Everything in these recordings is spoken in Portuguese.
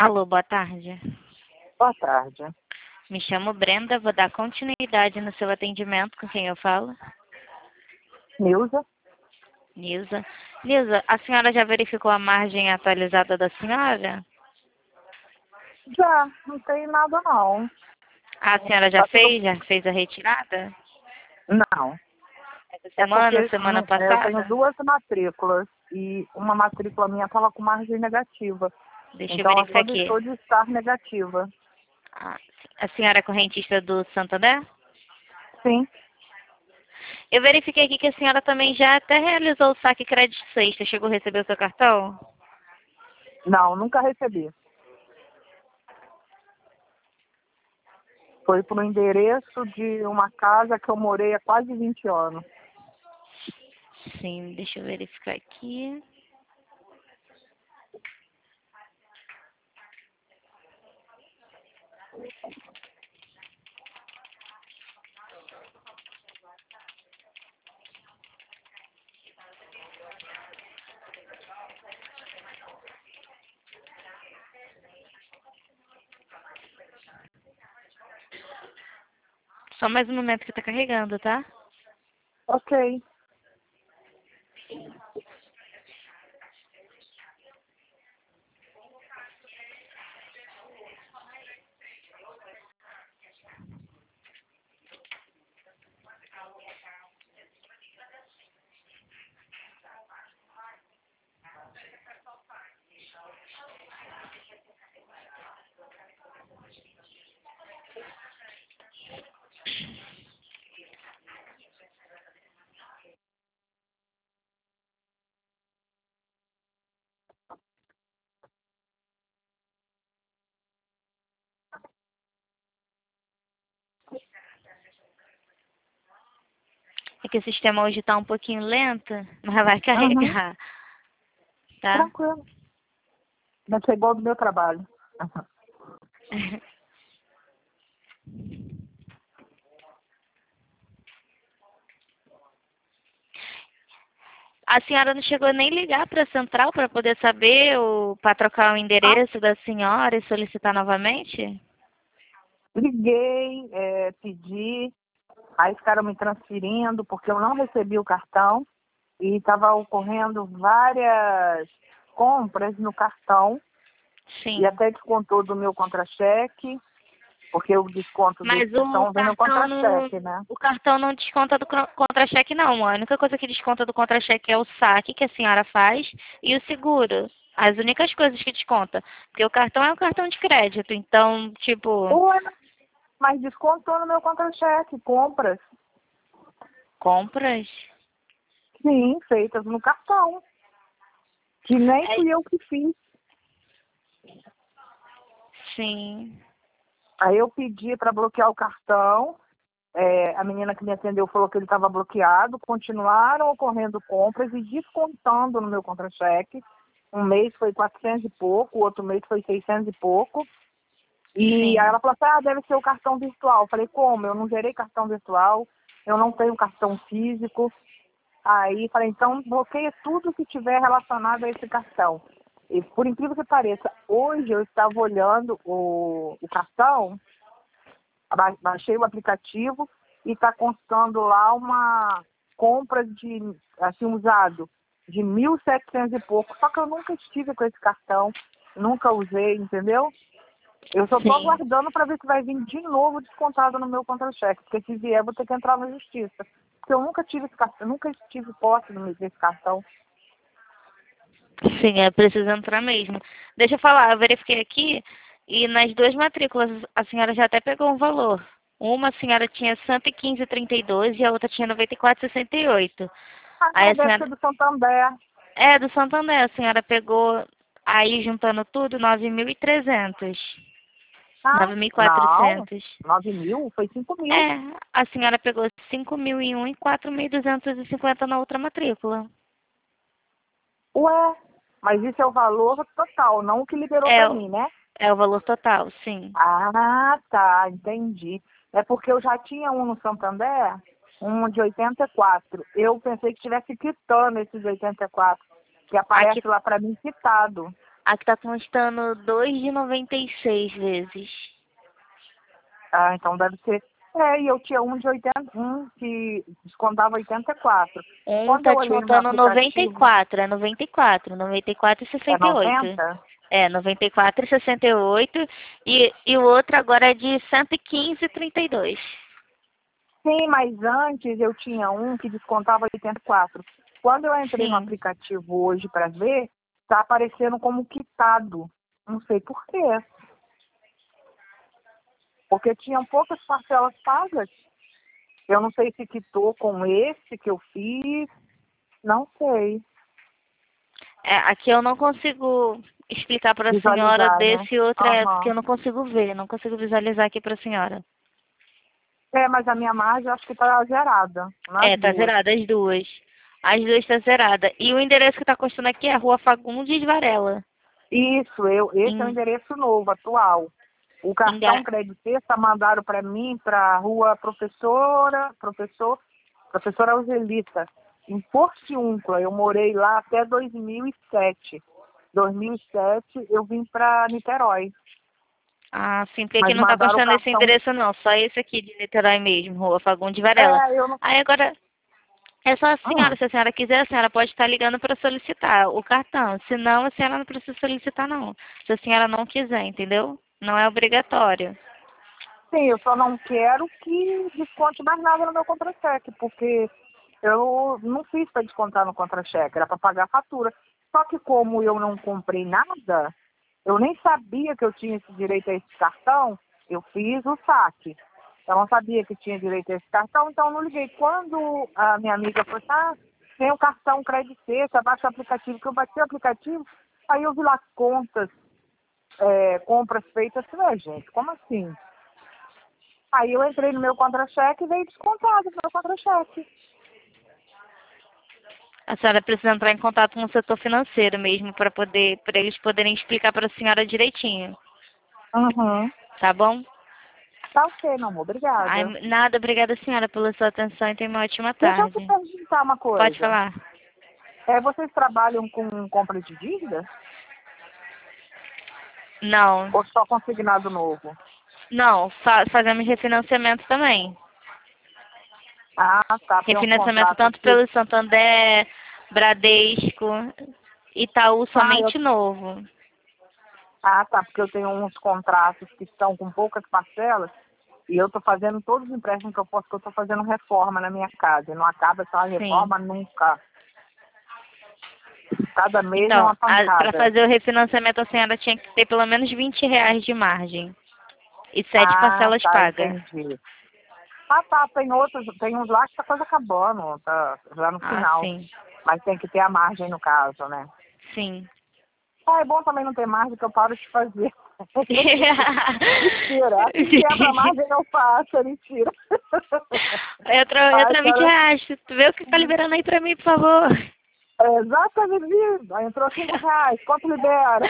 Alô, boa tarde. Boa tarde. Me chamo Brenda, vou dar continuidade no seu atendimento. Com quem eu falo? Nilza? Nilza. Nilza, a senhora já verificou a margem atualizada da senhora? Já, não tem nada não. A senhora já Tá fez? tudo... Já fez a retirada? Não. Essa É porque semana, semana eu tenho passada? duas matrículas e uma matrícula minha estava com margem negativa. Deixa eu Então ela verificar só aqui. deixou de estar negativa. A senhora é correntista do Santander? Sim. Eu verifiquei aqui que a senhora também já até realizou o saque crédito sexta. Chegou a receber o seu cartão? Não, nunca recebi. Foi para o endereço de uma casa que eu morei há quase 20 anos. Sim, deixa eu verificar aqui. Só mais um momento que tá carregando, tá? Ok. É que o sistema hoje tá um pouquinho lento, mas vai Uhum. carregar, tá? Tranquilo. Vai ser igual do meu trabalho. A senhora não chegou nem ligar para a central para poder saber para trocar o Ah, endereço da senhora e solicitar novamente? liguei, pedi, aí ficaram me transferindo porque eu não recebi o cartão e estava ocorrendo várias compras no cartão e Sim. até descontou do meu contra-cheque, porque o desconto do Mas cartão vem no contra-cheque, né? o cartão não desconta do contra-cheque, não. A única coisa que desconta do contra-cheque é o saque que a senhora faz e o seguro. As únicas coisas que desconta. Porque o cartão é um cartão de crédito. Então, tipo, Ué, mas descontou no meu contra-cheque, compras, compras. sim, feitas no cartão, que nem É, fui eu que fiz. sim. Aí eu pedi para bloquear o cartão. A menina que me atendeu falou que ele estava bloqueado. Continuaram ocorrendo compras e descontando no meu contra-cheque. Um mês foi 400 e pouco, o outro mês foi 600 e pouco. E aí Sim. ela falou assim, deve ser o cartão virtual. Eu falei, como? Eu não gerei cartão virtual, eu não tenho cartão físico. Aí falei, então bloqueia tudo que tiver relacionado a esse cartão. E por incrível que pareça, hoje eu estava olhando o cartão, baixei o aplicativo e está constando lá uma compra de, assim, usado, de 1.700 e pouco. Só que eu nunca estive com esse cartão, nunca usei, entendeu? Eu só estou Sim. aguardando para ver se vai vir de novo descontado no meu contra-cheque, porque se vier, vou ter que entrar na justiça. Porque eu nunca tive esse cartão, nunca tive posse desse cartão. Sim, é preciso entrar mesmo. Deixa eu falar, eu verifiquei aqui e nas duas matrículas a senhora já até pegou um valor. Uma a senhora tinha 115,32 e a outra tinha 94,68. Aí a Deve senhora ser do Santander. é do Santander, a senhora pegou aí juntando tudo 9.300. Não, 9.400. 9.000? Foi 5.000. É, a senhora pegou 5.000 em um e 4.250 na outra matrícula. Ué, mas isso é o valor total, não o que liberou É, para mim, né? é o valor total, sim. Ah, tá, entendi. É porque eu já tinha um no Santander, um de 84. Eu pensei que estivesse quitando esses 84, que Aqui aparece lá para mim quitado. Aqui tá constando 2,96 vezes. Ah, então deve ser. E eu tinha um de 80, um que descontava 84. Um Quando tá eu olhei no meu descontando aplicativo, 94, é 94, 94 e é 68. 90. É, 94 e 68. E o outro agora é de 115,32. Sim, mas antes eu tinha um que descontava 84. Quando eu entrei no Sim. aplicativo hoje para ver, tá aparecendo como quitado. Não sei por quê. Porque tinham poucas parcelas pagas. Eu não sei se quitou com esse que eu fiz. Não sei É, aqui eu não consigo explicar para a senhora visualizar, né? desse outro, porque Aham. eu não consigo ver, não consigo visualizar aqui para a senhora. Mas a minha margem eu acho que tá zerada nas É, tá duas. zerada as duas. As duas tá zerada. E o endereço que tá custando aqui é a Rua Fagundes Varela. Isso, esse é o Em, endereço novo, atual. O em cartão Ga- creditista mandaram para mim para a rua Professora Augelita, em Porciúncula. Eu morei lá até 2007. 2007 eu vim para Niterói, Ah, sim, porque aqui mas não tá mandaram o constando esse cartão. endereço não, só esse aqui de Niterói mesmo, Rua Fagundes Varela. Eu não. Aí agora, é só a senhora, Hum, se a senhora quiser, a senhora pode estar ligando para solicitar o cartão. Se não, a senhora não precisa solicitar não. Se a senhora não quiser, entendeu? Não é obrigatório. sim, eu só não quero que desconte mais nada no meu contra-cheque, porque eu não fiz para descontar no contra-cheque, era para pagar a fatura. Só que como eu não comprei nada, eu nem sabia que eu tinha esse direito a esse cartão, eu fiz o saque. Eu não sabia que tinha direito a esse cartão, então eu não liguei. Quando a minha amiga falou, tem o cartão Credit Sexta, baixa o aplicativo, que eu baixei o aplicativo, aí eu vi lá contas, compras feitas, gente, como assim? Aí eu entrei no meu contra-cheque e veio descontado no meu contra-cheque. A senhora precisa entrar em contato com o setor financeiro mesmo para eles poderem explicar para a senhora direitinho, Uhum. tá bom? Tá ok, meu amor, Ai, obrigada. nada, obrigada senhora pela sua atenção e tenha uma ótima Deixa eu te tarde. perguntar uma Pode coisa. falar. Vocês trabalham com compra de dívida Não, ou só consignado novo? não, fazemos refinanciamento também. Ah, tá, tem uns Refinanciamento contratos tanto que... pelo Santander, Bradesco, Itaú Ah, eu... somente novo. tá, porque eu tenho uns contratos que estão com poucas parcelas e eu tô fazendo todos os empréstimos que eu posso, que eu tô fazendo reforma na minha casa. E não acaba essa Sim. reforma nunca. Cada mês é Então, uma para pancada. fazer o refinanciamento a senhora tinha que ter pelo menos R$ 20 de margem e 7 Ah, parcelas tá, pagas. entendi. Tá, tem uns lá que tá quase acabando, tá já no Ah, final. sim. Mas tem que ter a margem no caso, né? Sim. É bom também não ter margem que eu paro de fazer. Mentira. Quebra a margem eu faço, é mentira. Ai, Entra R$ 20. cara, Tu vê o que tá liberando aí pra mim, por favor. exatamente. Aí entrou R$ 5. Quanto libera?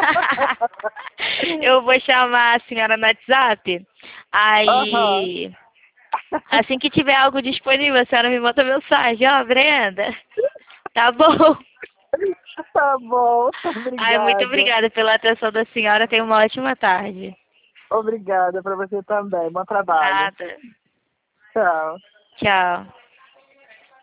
Eu vou chamar a senhora no WhatsApp. Aham. Aí, assim que tiver algo disponível, a senhora me manda mensagem. Ó, Brenda. Tá bom. Tá bom, Ai, muito obrigada. obrigada pela atenção da senhora. Tenha uma ótima tarde. Obrigada para você também. Bom trabalho. Nada. Tchau. Tchau.